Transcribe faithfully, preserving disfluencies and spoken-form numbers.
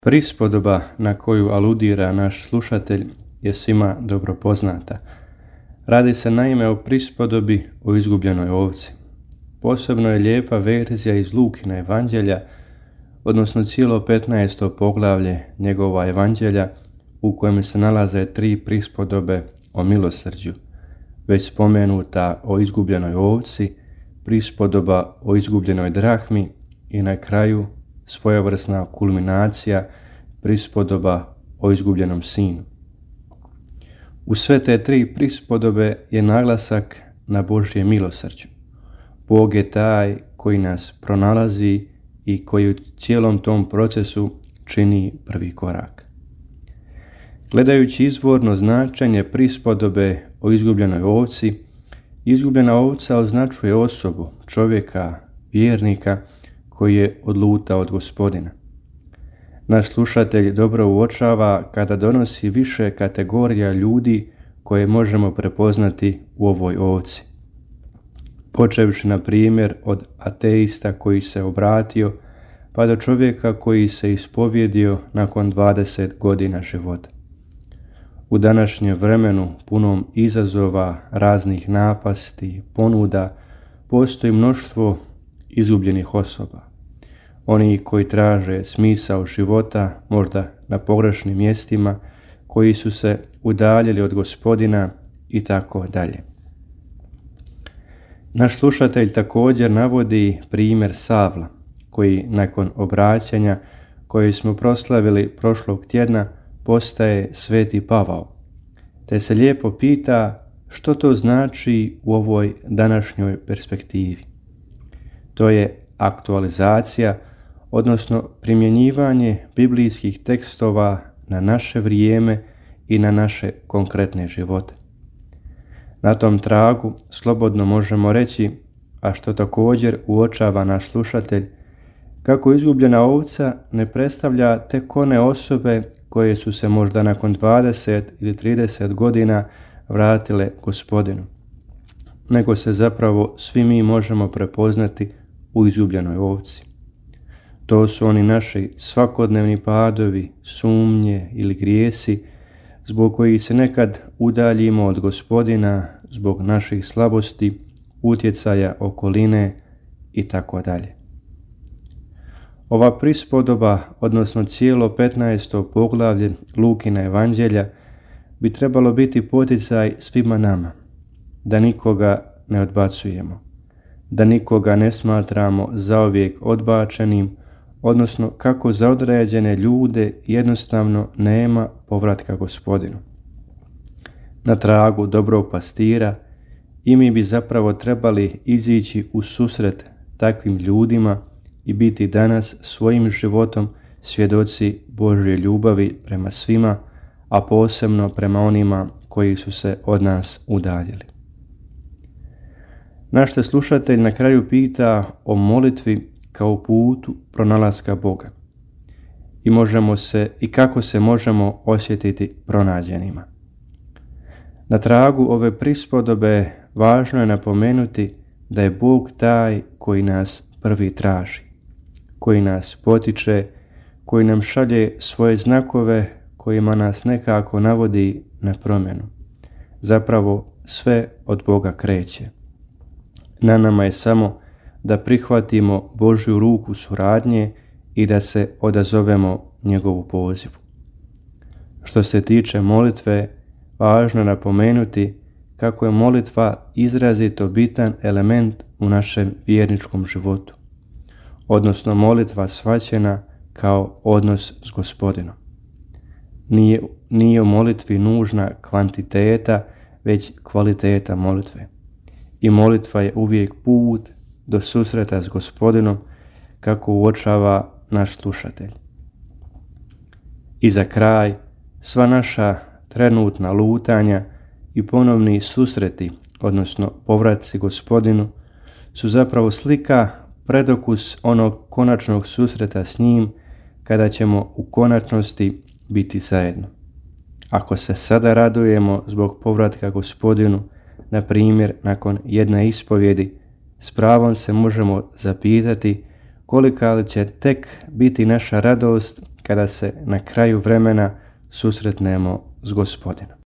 Prispodoba na koju aludira naš slušatelj je svima dobro poznata. Radi se naime o prispodobi o izgubljenoj ovci. Posebno je lijepa verzija iz Lukina evanđelja, odnosno cijelo petnaesto poglavlje njegova evanđelja u kojem se nalaze tri prispodobe o milosrđu. Već spomenuta o izgubljenoj ovci, prispodoba o izgubljenoj drahmi i na kraju svojevrsna kulminacija, prispodoba o izgubljenom sinu. U sve te tri prispodobe je naglasak na Božje milosrđu. Bog je taj koji nas pronalazi i koji u cijelom tom procesu čini prvi korak. Gledajući izvorno značenje prispodobe o izgubljenoj ovci, izgubljena ovca označuje osobu, čovjeka, vjernika koji je odlutao od Gospodina. Naš slušatelj dobro uočava kada donosi više kategorija ljudi koje možemo prepoznati u ovoj ovci. Počevši na primjer od ateista koji se obratio, pa do čovjeka koji se ispovjedio nakon dvadeset godina života. U današnjem vremenu punom izazova, raznih napasti, ponuda, postoji mnoštvo izgubljenih osoba. Oni koji traže smisao života možda na pogrešnim mjestima, koji su se udaljili od Gospodina i tako dalje. Naš slušatelj također navodi primjer Savla, koji nakon obraćanja koje smo proslavili prošlog tjedna postaje sveti Pavao, te se lijepo pita što to znači u ovoj današnjoj perspektivi. To je aktualizacija, odnosno primjenjivanje biblijskih tekstova na naše vrijeme i na naše konkretne živote. Na tom tragu slobodno možemo reći, a što također uočava naš slušatelj, kako izgubljena ovca ne predstavlja tek one osobe koje su se možda nakon dvadeset ili trideset godina vratile Gospodinu, nego se zapravo svi mi možemo prepoznati u izgubljenoj ovci. To su oni naši svakodnevni padovi, sumnje ili grijesi, zbog kojih se nekad udaljimo od Gospodina, zbog naših slabosti, utjecaja okoline i tako dalje. Ova prispodoba, odnosno cijelo petnaesto poglavlje Lukina evanđelja, bi trebalo biti poticaj svima nama, da nikoga ne odbacujemo, da nikoga ne smatramo zauvijek odbačenim, odnosno kako za određene ljude jednostavno nema povratka Gospodinu. Na tragu dobrog pastira i mi bi zapravo trebali izići u susret takvim ljudima i biti danas svojim životom svjedoci Božje ljubavi prema svima, a posebno prema onima koji su se od nas udaljili. Naš se slušatelj na kraju pita o molitvi kao putu pronalaska Boga i možemo se i kako se možemo osjetiti pronađenima. Na tragu ove prispodobe važno je napomenuti da je Bog taj koji nas prvi traži, koji nas potiče, koji nam šalje svoje znakove kojima nas nekako navodi na promjenu. Zapravo sve od Boga kreće. Na nama je samo da prihvatimo Božju ruku suradnje i da se odazovemo njegovu pozivu. Što se tiče molitve, važno je napomenuti kako je molitva izrazito bitan element u našem vjerničkom životu, odnosno molitva shvaćena kao odnos s Gospodinom. Nije, nije u molitvi nužna kvantiteta, već kvaliteta molitve. I molitva je uvijek put do susreta s Gospodinom, kako uočava naš slušatelj. I za kraj, sva naša trenutna lutanja i ponovni susreti, odnosno povratci Gospodinu, su zapravo slika, predokus onog konačnog susreta s njim, kada ćemo u konačnosti biti zajedno. Ako se sada radujemo zbog povratka Gospodinu, na primjer nakon jedne ispovjedi, s pravom se možemo zapitati kolika li će tek biti naša radost kada se na kraju vremena susretnemo s Gospodinom.